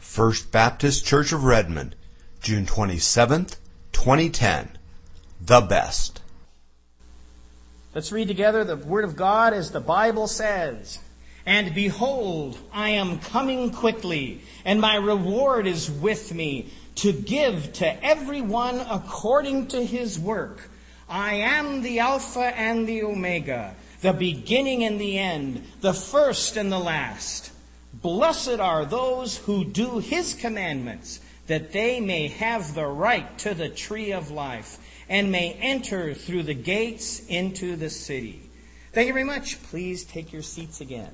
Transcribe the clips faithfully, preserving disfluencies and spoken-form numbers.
First Baptist Church of Redmond, June twenty-seventh, twenty ten. The best. Let's read together the Word of God as the Bible says. And behold, I am coming quickly, and my reward is with me, to give to everyone according to his work. I am the Alpha and the Omega, the beginning and the end, the first and the last. Blessed are those who do his commandments, that they may have the right to the tree of life, and may enter through the gates into the city. Thank you very much. Please take your seats again.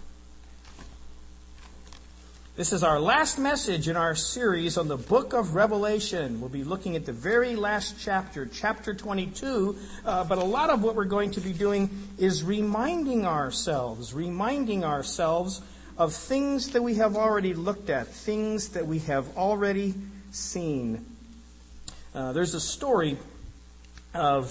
This is our last message in our series on the book of Revelation. We'll be looking at the very last chapter, chapter twenty-two. Uh, but a lot of what we're going to be doing is reminding ourselves, reminding ourselves of things that we have already looked at, things that we have already seen. Uh, there's a story of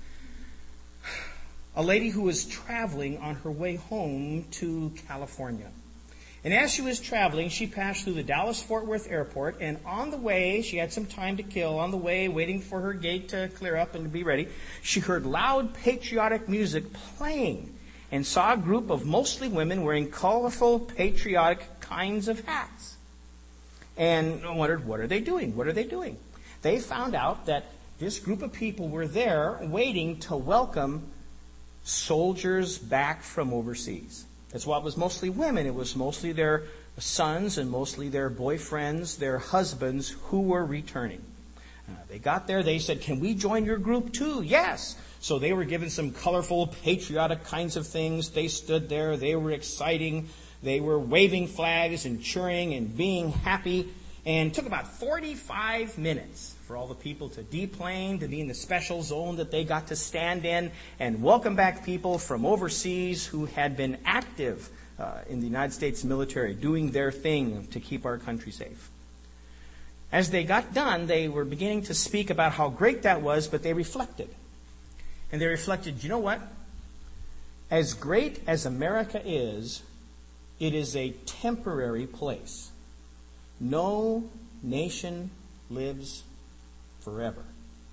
a lady who was traveling on her way home to California. And as she was traveling, she passed through the Dallas-Fort Worth airport, and on the way, she had some time to kill. On the way, waiting for her gate to clear up and to be ready, she heard loud patriotic music playing and saw a group of mostly women wearing colorful, patriotic kinds of hats. And wondered, what are they doing? What are they doing? They found out that this group of people were there waiting to welcome soldiers back from overseas. That's why it was mostly women. It was mostly their sons and mostly their boyfriends, their husbands who were returning. Uh, they got there. They said, can we join your group too? Yes. So they were given some colorful, patriotic kinds of things. They stood there. They were exciting. They were waving flags and cheering and being happy. And it took about forty-five minutes for all the people to deplane, to be in the special zone that they got to stand in and welcome back people from overseas who had been active uh, in the United States military, doing their thing to keep our country safe. As they got done, they were beginning to speak about how great that was, but they reflected. And they reflected, you know what? As great as America is, it is a temporary place. No nation lives forever.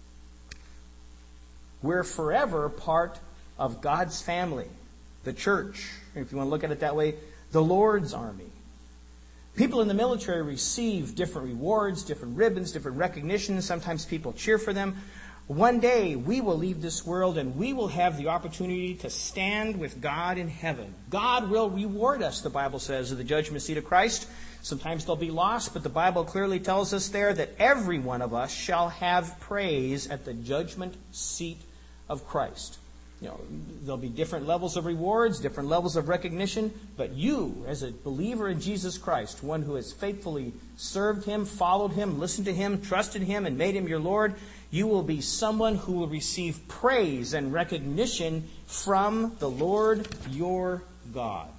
We're forever part of God's family, the church, if you want to look at it that way, the Lord's army. People in the military receive different rewards, different ribbons, different recognitions. Sometimes people cheer for them. One day we will leave this world and we will have the opportunity to stand with God in heaven. God will reward us, the Bible says, at the judgment seat of Christ. Sometimes they'll be lost, but the Bible clearly tells us there that every one of us shall have praise at the judgment seat of Christ. You know, there'll be different levels of rewards, different levels of recognition, but you, as a believer in Jesus Christ, one who has faithfully served Him, followed Him, listened to Him, trusted Him, and made Him your Lord, you will be someone who will receive praise and recognition from the Lord your God.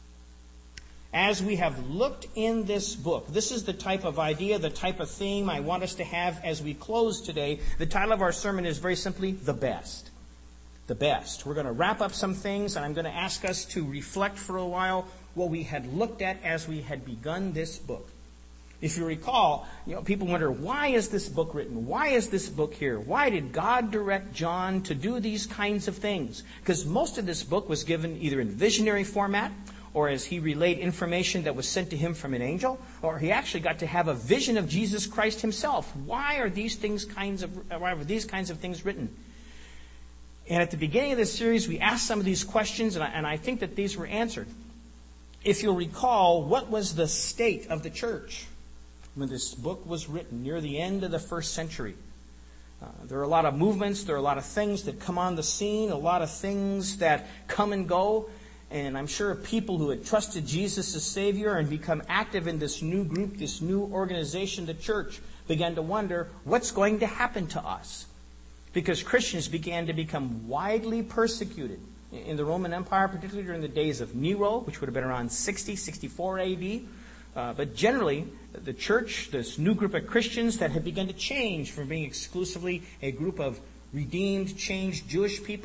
As we have looked in this book, this is the type of idea, the type of theme I want us to have as we close today. The title of our sermon is very simply, The Best. The Best. We're going to wrap up some things, and I'm going to ask us to reflect for a while what we had looked at as we had begun this book. If you recall, you know, people wonder, why is this book written? Why is this book here? Why did God direct John to do these kinds of things? Because most of this book was given either in visionary format, or as he relayed information that was sent to him from an angel, or he actually got to have a vision of Jesus Christ himself. Why are these things kinds of why are these kinds of things written? And at the beginning of this series, we asked some of these questions, and I, and I think that these were answered. If you'll recall, what was the state of the church when this book was written near the end of the first century? Uh, there are a lot of movements, there are a lot of things that come on the scene, a lot of things that come and go. And I'm sure people who had trusted Jesus as Savior and become active in this new group, this new organization, the church, began to wonder, what's going to happen to us? Because Christians began to become widely persecuted in the Roman Empire, particularly during the days of Nero, which would have been around sixty, sixty-four A D. Uh, but generally, the church, this new group of Christians that had begun to change from being exclusively a group of redeemed, changed Jewish people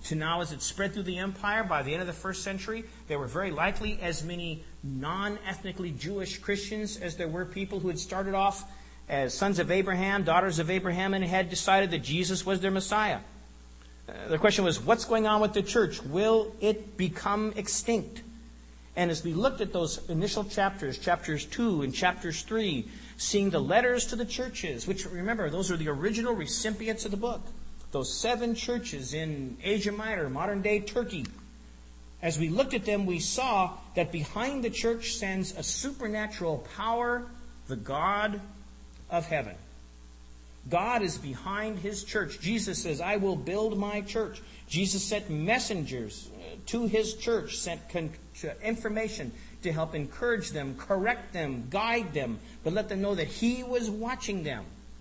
to now as it spread through the empire. By the end of the first century, there were very likely as many non-ethnically Jewish Christians as there were people who had started off as sons of Abraham, daughters of Abraham, and had decided that Jesus was their Messiah. Uh, the question was, what's going on with the church? Will it become extinct? And as we looked at those initial chapters, chapters two and chapters three, seeing the letters to the churches, which, remember, those are the original recipients of the book. Those seven churches in Asia Minor, modern-day Turkey. As we looked at them, we saw that behind the church stands a supernatural power, the God of heaven. God is behind His church. Jesus says, I will build my church. Jesus sent messengers to His church, sent con- information to help encourage them, correct them, guide them, but let them know that He was watching them.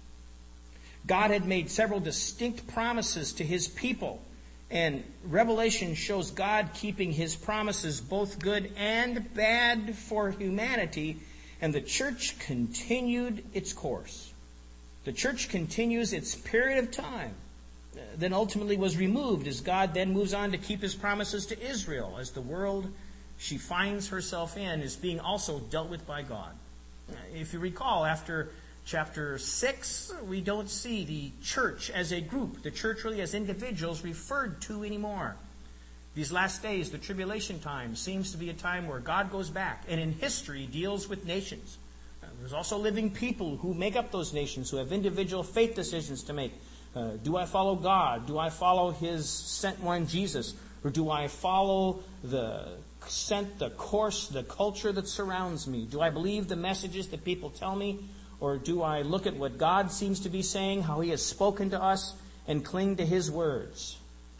God had made several distinct promises to His people, and Revelation shows God keeping His promises, both good and bad, for humanity, and the church continued its course. The church continues its period of time, then ultimately was removed as God then moves on to keep His promises to Israel, as the world she finds herself in is being also dealt with by God. If you recall, after chapter six, we don't see the church as a group, the church really as individuals referred to anymore. These last days, the tribulation time, seems to be a time where God goes back and in history deals with nations. There's also living people who make up those nations, who have individual faith decisions to make. Uh, do I follow God? Do I follow His sent one, Jesus? Or do I follow the sent, the course, the culture that surrounds me? Do I believe the messages that people tell me? Or do I look at what God seems to be saying, how He has spoken to us, and cling to His words?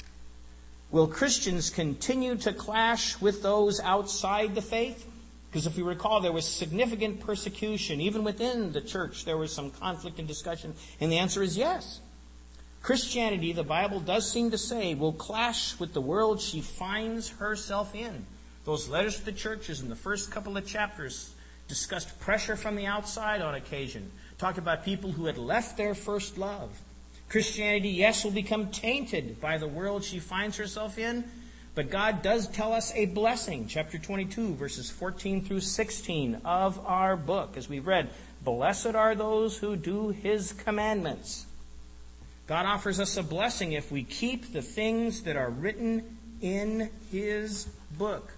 Will Christians continue to clash with those outside the faith? Because if you recall, there was significant persecution. Even within the church, there was some conflict and discussion. And the answer is yes. Christianity, the Bible does seem to say, will clash with the world she finds herself in. Those letters to the churches in the first couple of chapters discussed pressure from the outside on occasion. Talked about people who had left their first love. Christianity, yes, will become tainted by the world she finds herself in. But God does tell us a blessing. Chapter twenty-two, verses fourteen through sixteen of our book. As we've read, blessed are those who do His commandments. God offers us a blessing if we keep the things that are written in His book.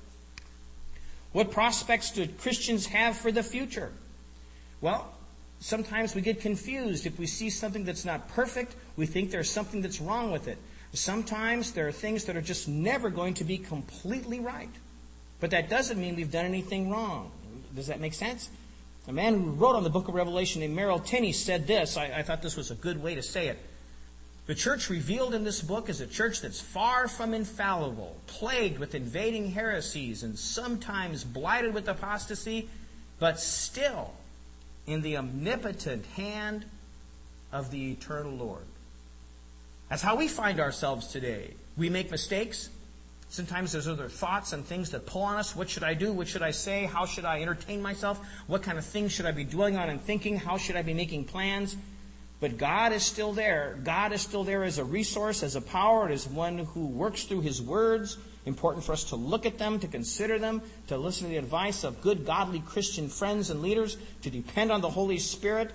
What prospects do Christians have for the future? Well, sometimes we get confused. If we see something that's not perfect, we think there's something that's wrong with it. Sometimes there are things that are just never going to be completely right. But that doesn't mean we've done anything wrong. Does that make sense? A man who wrote on the book of Revelation named Merrill Tenney said this. I, I thought this was a good way to say it. The church revealed in this book is a church that's far from infallible, plagued with invading heresies, and sometimes blighted with apostasy, but still in the omnipotent hand of the eternal Lord. That's how we find ourselves today. We make mistakes. Sometimes there's other thoughts and things that pull on us. What should I do? What should I say? How should I entertain myself? What kind of things should I be dwelling on and thinking? How should I be making plans? But God is still there. God is still there as a resource, as a power, as one who works through His words. Important for us to look at them, to consider them, to listen to the advice of good, godly Christian friends and leaders, to depend on the Holy Spirit.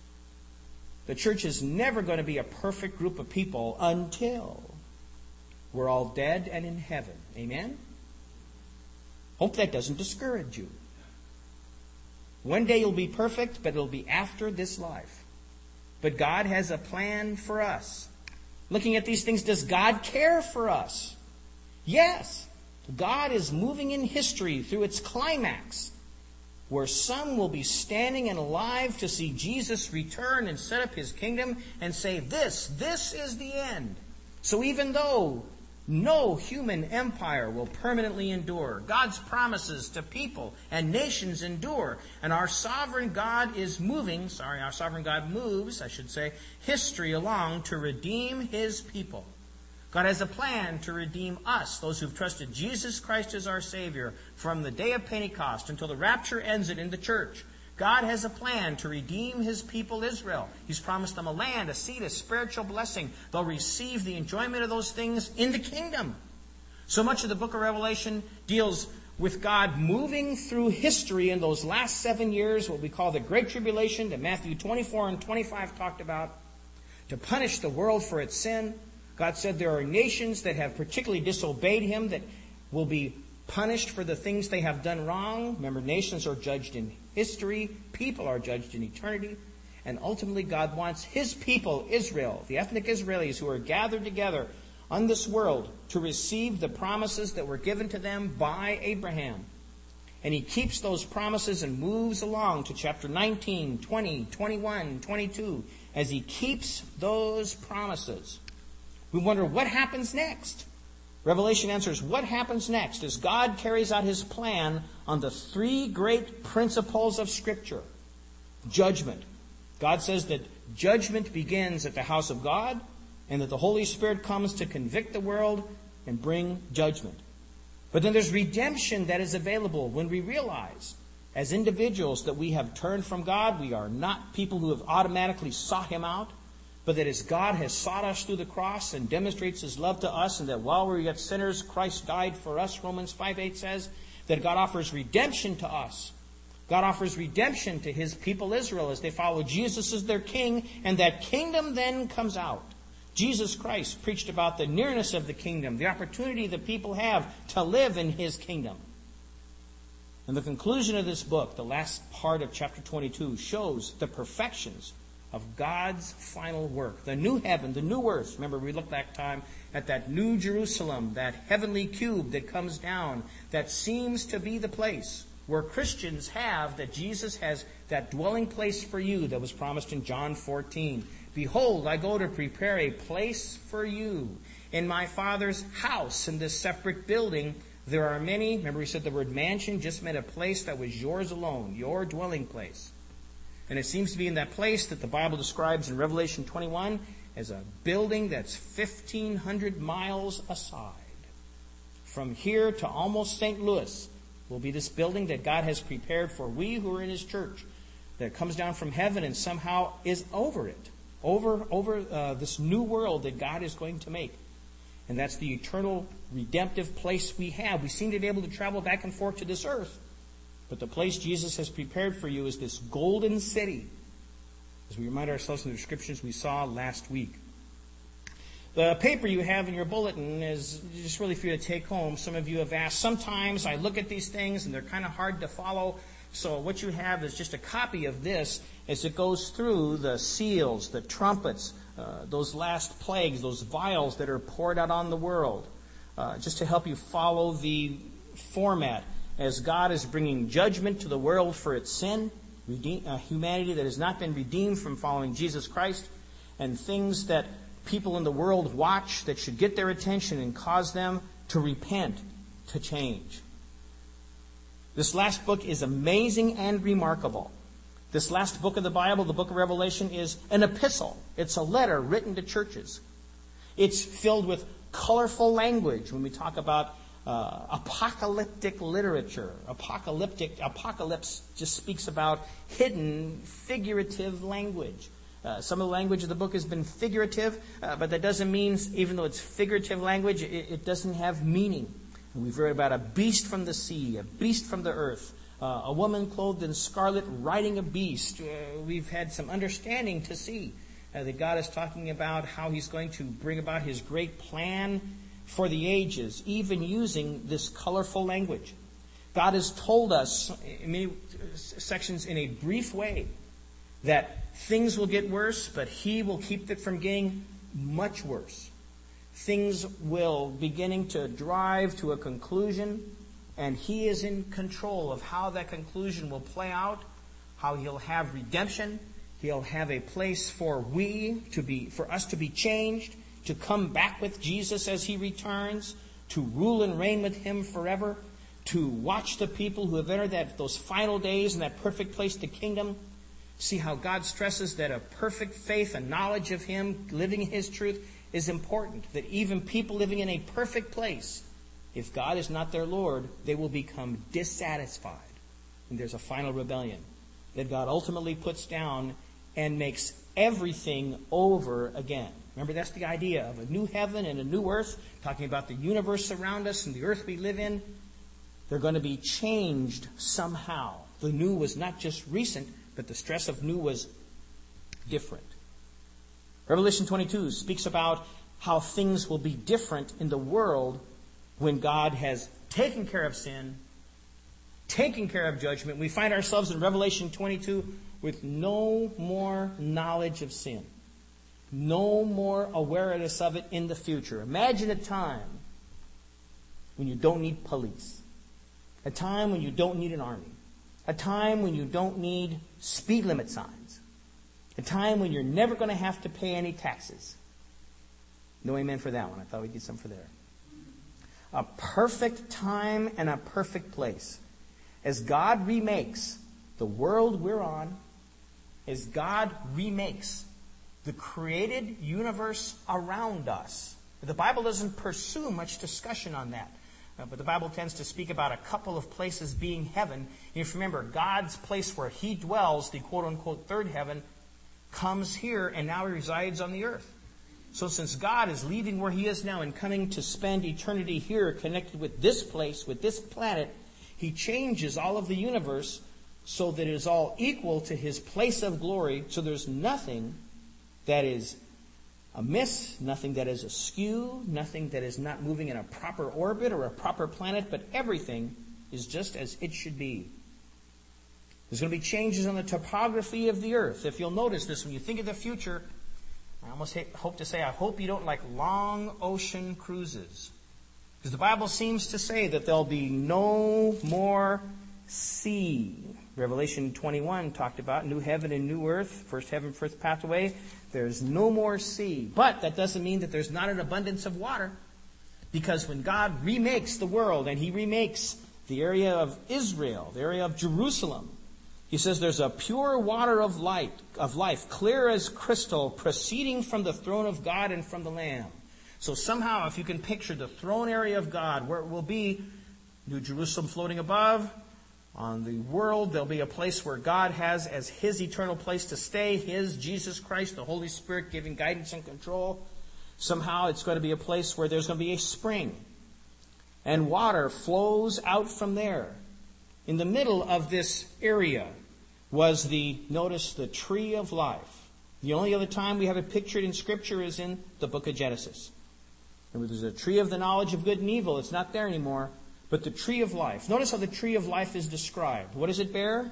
The church is never going to be a perfect group of people until we're all dead and in heaven. Amen? Hope that doesn't discourage you. One day you'll be perfect, but it'll be after this life. But God has a plan for us. Looking at these things, does God care for us? Yes. God is moving in history through its climax, where some will be standing and alive to see Jesus return and set up His kingdom and say, this, this is the end. So even though no human empire will permanently endure, God's promises to people and nations endure, and our sovereign God is moving, sorry, our sovereign God moves, I should say, history along to redeem His people. God has a plan to redeem us, those who've trusted Jesus Christ as our Savior, from the day of Pentecost until the rapture ends it in the church. God has a plan to redeem his people Israel. He's promised them a land, a seed, a spiritual blessing. They'll receive the enjoyment of those things in the kingdom. So much of the book of Revelation deals with God moving through history in those last seven years, what we call the Great Tribulation, that Matthew twenty-four and twenty-five talked about, to punish the world for its sin. God said there are nations that have particularly disobeyed him that will be punished for the things they have done wrong. Remember, nations are judged in history. People are judged in eternity. And ultimately, God wants his people, Israel, the ethnic Israelis who are gathered together on this world, to receive the promises that were given to them by Abraham. And he keeps those promises and moves along to chapter nineteen, twenty, twenty-one, twenty-two. As he keeps those promises, we wonder what happens next. Revelation answers what happens next as God carries out his plan on the three great principles of Scripture. Judgment. God says that judgment begins at the house of God, and that the Holy Spirit comes to convict the world and bring judgment. But then there's redemption that is available when we realize, as individuals, that we have turned from God. We are not people who have automatically sought him out, but that as God has sought us through the cross and demonstrates his love to us, and that while we were yet sinners, Christ died for us, Romans five eight says, that God offers redemption to us. God offers redemption to his people Israel as they follow Jesus as their king, and that kingdom then comes out. Jesus Christ preached about the nearness of the kingdom, the opportunity that people have to live in his kingdom. And the conclusion of this book, the last part of chapter twenty-two, shows the perfections of God's final work. The new heaven, the new earth. Remember, we looked that time at that new Jerusalem, that heavenly cube that comes down, that seems to be the place where Christians have, that Jesus has that dwelling place for you that was promised in John fourteen. Behold, I go to prepare a place for you. In my Father's house, in this separate building, there are many. Remember, we said the word mansion just meant a place that was yours alone, your dwelling place. And it seems to be in that place that the Bible describes in Revelation twenty-one as a building that's fifteen hundred miles aside. From here to almost Saint Louis will be this building that God has prepared for we who are in his church, that comes down from heaven and somehow is over it, over, over uh, this new world that God is going to make. And that's the eternal redemptive place we have. We seem to be able to travel back and forth to this earth, but the place Jesus has prepared for you is this golden city, as we remind ourselves in the descriptions we saw last week. The paper you have in your bulletin is just really for you to take home. Some of you have asked, sometimes I look at these things and they're kind of hard to follow. So what you have is just a copy of this as it goes through the seals, the trumpets, uh, those last plagues, those vials that are poured out on the world, uh, just to help you follow the format as God is bringing judgment to the world for its sin, redeem, uh, humanity that has not been redeemed from following Jesus Christ, and things that people in the world watch that should get their attention and cause them to repent, to change. This last book is amazing and remarkable. This last book of the Bible, the book of Revelation, is an epistle. It's a letter written to churches. It's filled with colorful language when we talk about uh, apocalyptic literature. Apocalyptic, apocalypse just speaks about hidden, figurative language. Uh, some of the language of the book has been figurative, uh, but that doesn't mean, even though it's figurative language, it, it doesn't have meaning. And we've read about a beast from the sea, a beast from the earth, uh, a woman clothed in scarlet riding a beast. Uh, we've had some understanding to see uh, that God is talking about how he's going to bring about his great plan for the ages, even using this colorful language. God has told us in many sections in a brief way that things will get worse, but he will keep it from getting much worse. Things will beginning to drive to a conclusion, and he is in control of how that conclusion will play out, how he'll have redemption, he'll have a place for we to be, for us to be changed, to come back with Jesus as he returns, to rule and reign with him forever, to watch the people who have entered that those final days in that perfect place, the kingdom. See how God stresses that a perfect faith and knowledge of him, living in his truth, is important. That even people living in a perfect place, if God is not their Lord, they will become dissatisfied. And there's a final rebellion. that God ultimately puts down and makes everything over again. Remember, that's the idea of a new heaven and a new earth, talking about the universe around us and the earth we live in. They're going to be changed somehow. The new was not just recent, but the stress of new was different. Revelation twenty-two speaks about how things will be different in the world when God has taken care of sin, taken care of judgment. We find ourselves in Revelation twenty-two with no more knowledge of sin, no more awareness of it in the future. Imagine a time when you don't need police, a time when you don't need an army, a time when you don't need speed limit signs, a time when you're never going to have to pay any taxes. No amen for that one. I thought we'd get some for there. A perfect time and a perfect place. As God remakes the world we're on, as God remakes the created universe around us. The Bible doesn't pursue much discussion on that. Uh, but the Bible tends to speak about a couple of places being heaven. And if you remember, God's place where He dwells, the quote-unquote third heaven, comes here and now He resides on the earth. So since God is leaving where He is now and coming to spend eternity here connected with this place, with this planet, He changes all of the universe so that it is all equal to His place of glory. So there's nothing that is amiss, nothing that is askew, nothing that is not moving in a proper orbit or a proper planet, but everything is just as it should be. There's going to be changes on the topography of the earth. If you'll notice this, when you think of the future, I almost hope to say, I hope you don't like long ocean cruises. Because the Bible seems to say that there'll be no more sea. Revelation twenty-one talked about new heaven and new earth, first heaven, first passed away. There's no more sea. But that doesn't mean that there's not an abundance of water. Because when God remakes the world and He remakes the area of Israel, the area of Jerusalem, He says there's a pure water of light, of life, clear as crystal, proceeding from the throne of God and from the Lamb. So somehow, if you can picture the throne area of God, where it will be New Jerusalem floating above, on the world, there'll be a place where God has as His eternal place to stay, His, Jesus Christ, the Holy Spirit giving guidance and control. Somehow it's going to be a place where there's going to be a spring. And water flows out from there. In the middle of this area was the, notice, the tree of life. The only other time we have it pictured in Scripture is in the book of Genesis. Remember, there's a tree of the knowledge of good and evil. It's not there anymore. But the tree of life. Notice how the tree of life is described. What does it bear?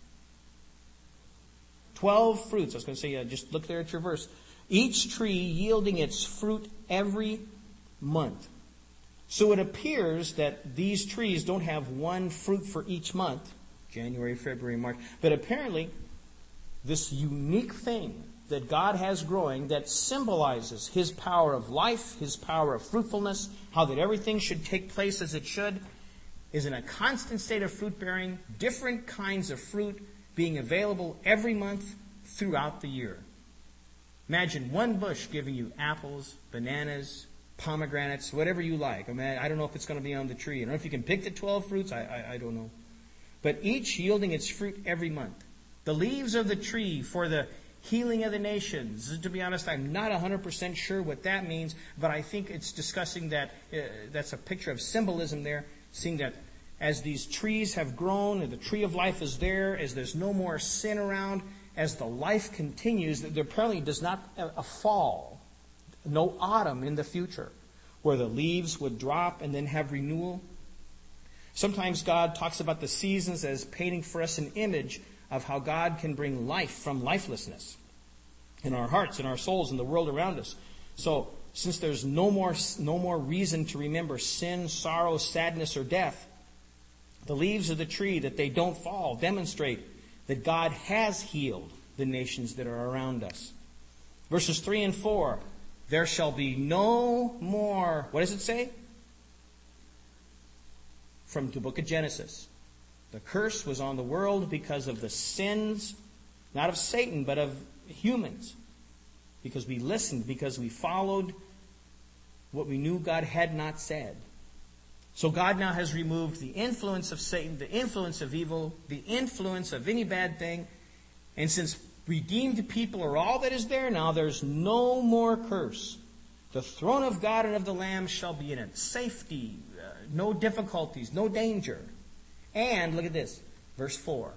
Twelve fruits. I was going to say, uh, just look there at your verse. Each tree yielding its fruit every month. So it appears that these trees don't have one fruit for each month. January, February, March. But apparently, this unique thing that God has growing that symbolizes His power of life, His power of fruitfulness, how that everything should take place as it should, is in a constant state of fruit bearing, different kinds of fruit being available every month throughout the year. Imagine one bush giving you apples, bananas, pomegranates, whatever you like. I mean, I don't know if it's going to be on the tree. I don't know if you can pick the twelve fruits. I, I, I don't know. But each yielding its fruit every month. The leaves of the tree for the healing of the nations. To be honest, I'm not one hundred percent sure what that means, but I think it's discussing that. Uh, that's a picture of symbolism there, seeing that as these trees have grown and the tree of life is there, as there's no more sin around, as the life continues, there apparently does not a, a fall, no autumn in the future, where the leaves would drop and then have renewal. Sometimes God talks about the seasons as painting for us an image of how God can bring life from lifelessness in our hearts, in our souls, in the world around us. So, since there's no more, no more reason to remember sin, sorrow, sadness, or death, the leaves of the tree, that they don't fall, demonstrate that God has healed the nations that are around us. Verses three and four, there shall be no more, what does it say? From the book of Genesis. The curse was on the world because of the sins, not of Satan, but of humans. Because we listened, because we followed what we knew God had not said. So God now has removed the influence of Satan, the influence of evil, the influence of any bad thing. And since redeemed people are all that is there now, there's no more curse. The throne of God and of the Lamb shall be in it. Safety, uh, no difficulties, no danger. And, look at this, verse four.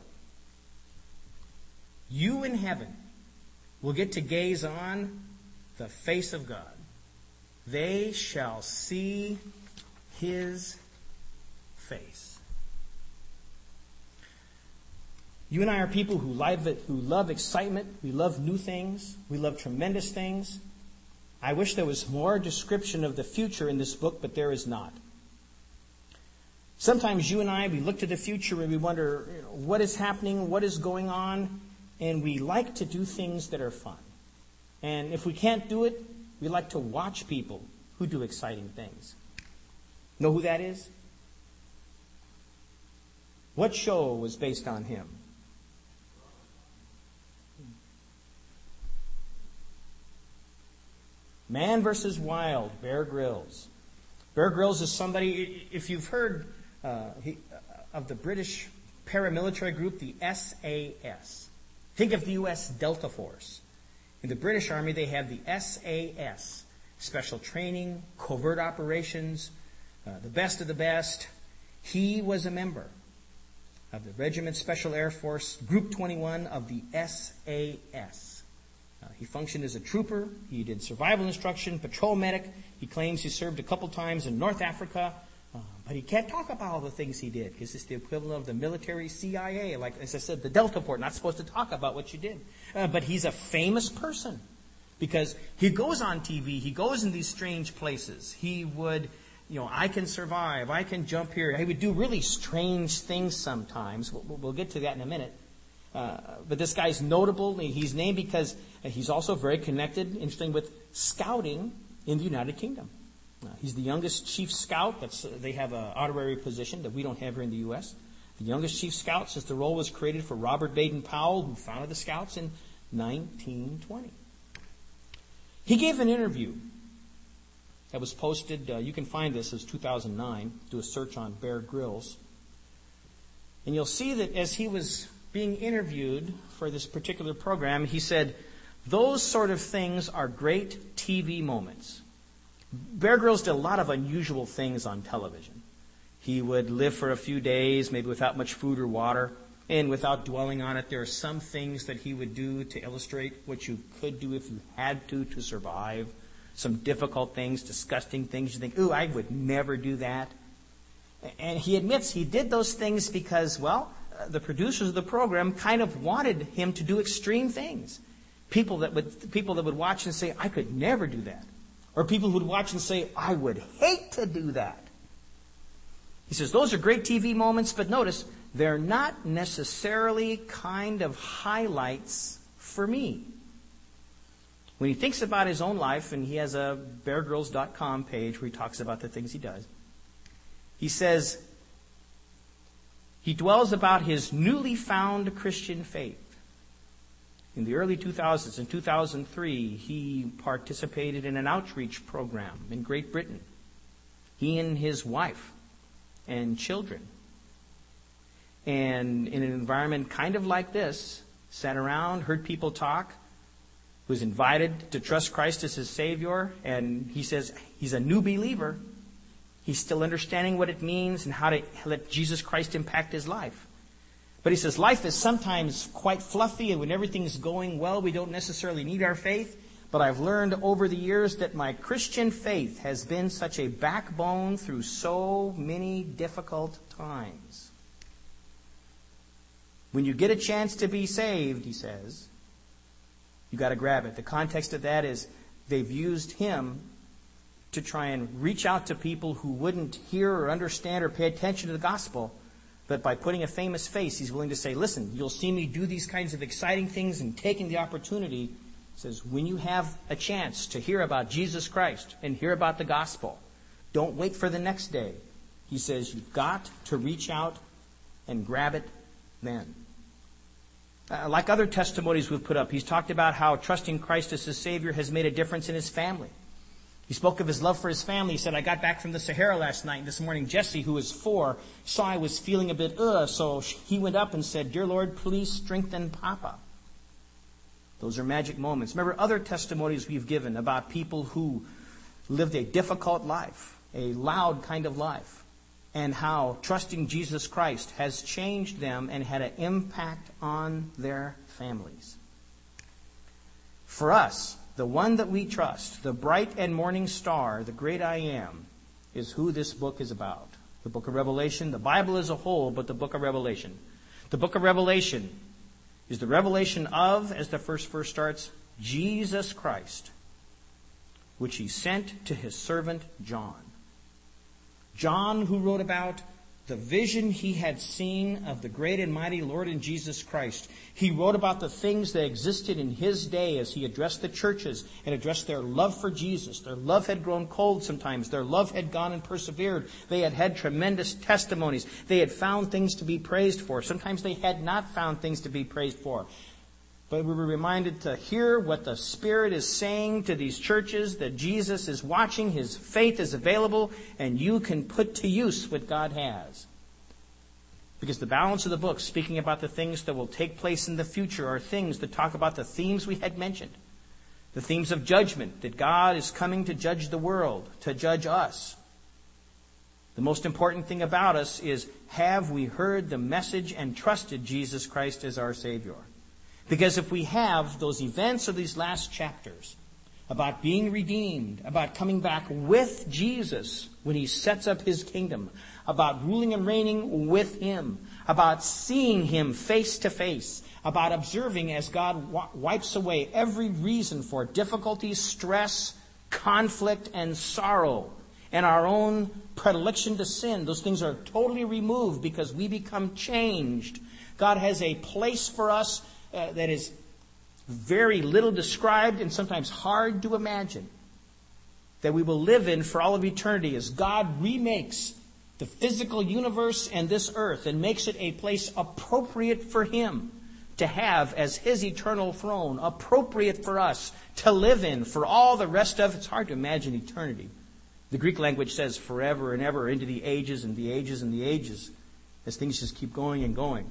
You in heaven will get to gaze on the face of God. They shall see His face. You and I are people who love it, who love excitement. We love new things. We love tremendous things. I wish there was more description of the future in this book, but there is not. Sometimes you and I, we look to the future and we wonder, you know, what is happening, what is going on, and we like to do things that are fun. And if we can't do it, we like to watch people who do exciting things. Know who that is? What show was based on him? Man versus Wild, Bear Grylls. Bear Grylls is somebody, if you've heard uh, he, uh, of the British paramilitary group, the S A S. Think of the U S Delta Force. In the British Army, they have the S A S, Special Training, Covert Operations, uh, the best of the best. He was a member of the Regiment Special Air Force, Group twenty-one of the S A S. Uh, he functioned as a trooper. He did survival instruction, patrol medic. He claims he served a couple times in North Africa. Uh, but he can't talk about all the things he did because it's the equivalent of the military C I A. Like, as I said, the Delta Force, not supposed to talk about what you did. Uh, but he's a famous person because he goes on T V. He goes in these strange places. He would, you know, I can survive. I can jump here. He would do really strange things sometimes. We'll, we'll get to that in a minute. Uh, but this guy's notable. He's named because he's also very connected, interesting, with scouting in the United Kingdom. Uh, he's the youngest chief scout. That's uh, they have an honorary position that we don't have here in the U S. The youngest chief scout since the role was created for Robert Baden-Powell, who founded the Scouts in nineteen twenty. He gave an interview that was posted. Uh, you can find this as two thousand nine. Do a search on Bear Grylls. And you'll see that as he was being interviewed for this particular program, he said, those sort of things are great T V moments. Bear Grylls did a lot of unusual things on television. He would live for a few days, maybe without much food or water, and without dwelling on it, there are some things that he would do to illustrate what you could do if you had to to survive. Some difficult things, disgusting things. You think, ooh, I would never do that. And he admits he did those things because, well, the producers of the program kind of wanted him to do extreme things. People that would people that would watch and say, I could never do that. Or people who would watch and say, I would hate to do that. He says, those are great T V moments, but notice, they're not necessarily kind of highlights for me. When he thinks about his own life, and he has a bear grylls dot com page where he talks about the things he does, he says, he dwells about his newly found Christian faith. In the early two thousands, in two thousand three, he participated in an outreach program in Great Britain. He and his wife and children. And in an environment kind of like this, sat around, heard people talk, was invited to trust Christ as his Savior, and he says he's a new believer. He's still understanding what it means and how to let Jesus Christ impact his life. But he says life is sometimes quite fluffy, and when everything's going well, we don't necessarily need our faith. But I've learned over the years that my Christian faith has been such a backbone through so many difficult times. When you get a chance to be saved, he says, you got to grab it. The context of that is they've used him to try and reach out to people who wouldn't hear or understand or pay attention to the gospel. But by putting a famous face, he's willing to say, listen, you'll see me do these kinds of exciting things, and taking the opportunity. He says, when you have a chance to hear about Jesus Christ and hear about the gospel, don't wait for the next day. He says, you've got to reach out and grab it then. Uh, like other testimonies we've put up, he's talked about how trusting Christ as his Savior has made a difference in his family. He spoke of his love for his family. He said, I got back from the Sahara last night. And this morning, Jesse, who was four, saw I was feeling a bit ugh. So he went up and said, Dear Lord, please strengthen Papa. Those are magic moments. Remember other testimonies we've given about people who lived a difficult life, a loud kind of life, and how trusting Jesus Christ has changed them and had an impact on their families. For us, the one that we trust, the bright and morning star, the great I Am, is who this book is about. The book of Revelation, the Bible as a whole, but the book of Revelation. The book of Revelation is the revelation of, as the first verse starts, Jesus Christ, which he sent to his servant John. John, who wrote about the vision he had seen of the great and mighty Lord and Jesus Christ. He wrote about the things that existed in his day as he addressed the churches and addressed their love for Jesus. Their love had grown cold sometimes. Their love had gone and persevered. They had had tremendous testimonies. They had found things to be praised for. Sometimes they had not found things to be praised for. But we were reminded to hear what the Spirit is saying to these churches, that Jesus is watching, his faith is available, and you can put to use what God has. Because the balance of the book, speaking about the things that will take place in the future, are things that talk about the themes we had mentioned. The themes of judgment, that God is coming to judge the world, to judge us. The most important thing about us is, have we heard the message and trusted Jesus Christ as our Savior? Because if we have, those events of these last chapters about being redeemed, about coming back with Jesus when he sets up his kingdom, about ruling and reigning with him, about seeing him face to face, about observing as God wipes away every reason for difficulty, stress, conflict, and sorrow, and our own predilection to sin. Those things are totally removed because we become changed. God has a place for us Uh, that is very little described and sometimes hard to imagine, that we will live in for all of eternity as God remakes the physical universe and this earth and makes it a place appropriate for him to have as his eternal throne, appropriate for us to live in for all the rest of. It's hard to imagine eternity. The Greek language says forever and ever, into the ages and the ages and the ages, as things just keep going and going.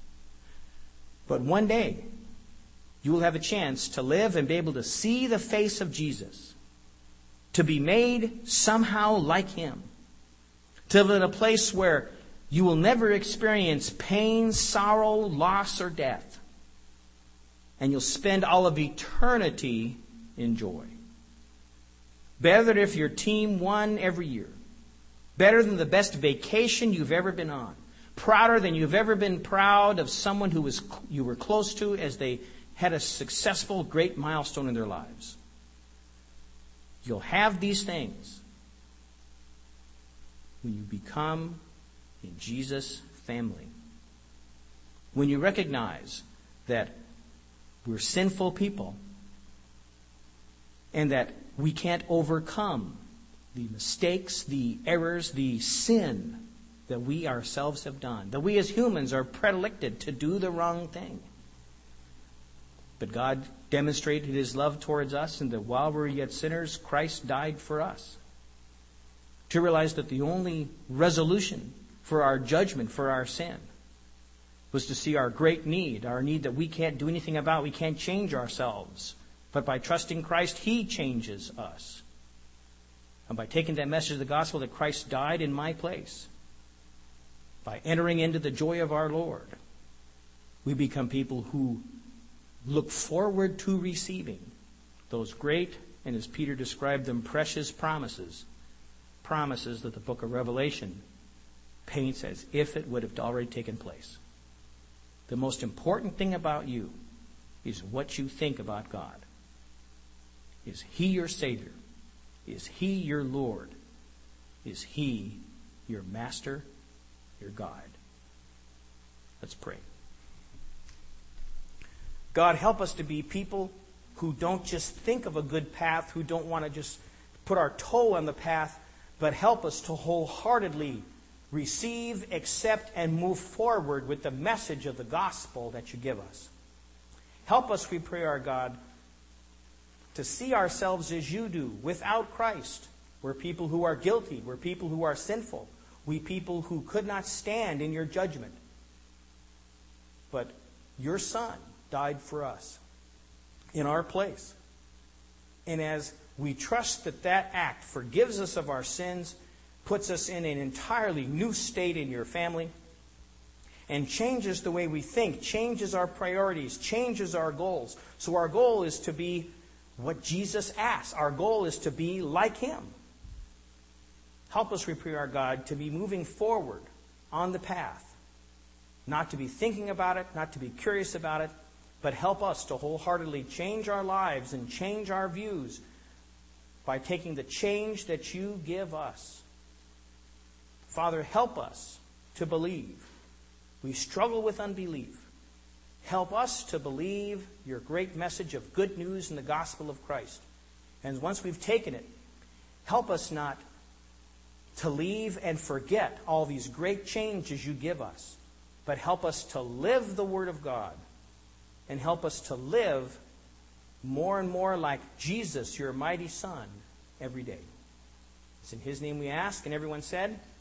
But one day, you will have a chance to live and be able to see the face of Jesus, to be made somehow like him, to live in a place where you will never experience pain, sorrow, loss, or death. And you'll spend all of eternity in joy. Better than if your team won every year. Better than the best vacation you've ever been on. Prouder than you've ever been proud of someone who was you were close to as they had a successful, great milestone in their lives. You'll have these things when you become in Jesus' family. When you recognize that we're sinful people and that we can't overcome the mistakes, the errors, the sin that we ourselves have done. That we as humans are predilected to do the wrong thing. But God demonstrated his love towards us, and that while we were yet sinners, Christ died for us. To realize that the only resolution for our judgment, for our sin, was to see our great need, our need that we can't do anything about, we can't change ourselves. But by trusting Christ, he changes us. And by taking that message of the gospel that Christ died in my place, by entering into the joy of our Lord, we become people who look forward to receiving those great, and as Peter described them, precious promises. Promises that the book of Revelation paints as if it would have already taken place. The most important thing about you is what you think about God. Is he your Savior? Is he your Lord? Is he your Master? Your guide. Let's pray. God, help us to be people who don't just think of a good path, who don't want to just put our toe on the path, but help us to wholeheartedly receive, accept, and move forward with the message of the gospel that you give us. Help us, we pray, our God, to see ourselves as you do, without Christ. We're people who are guilty. We're people who are sinful. We people who could not stand in your judgment. But your Son died for us in our place. And as we trust that that act forgives us of our sins, puts us in an entirely new state in your family, and changes the way we think, changes our priorities, changes our goals. So our goal is to be what Jesus asks. Our goal is to be like Him. Help us, we pray, our God, to be moving forward on the path. Not to be thinking about it, not to be curious about it, but help us to wholeheartedly change our lives and change our views by taking the change that you give us. Father, help us to believe. We struggle with unbelief. Help us to believe your great message of good news in the gospel of Christ. And once we've taken it, help us not to leave and forget all these great changes you give us, but help us to live the Word of God and help us to live more and more like Jesus, your mighty Son, every day. It's in His name we ask, and everyone said,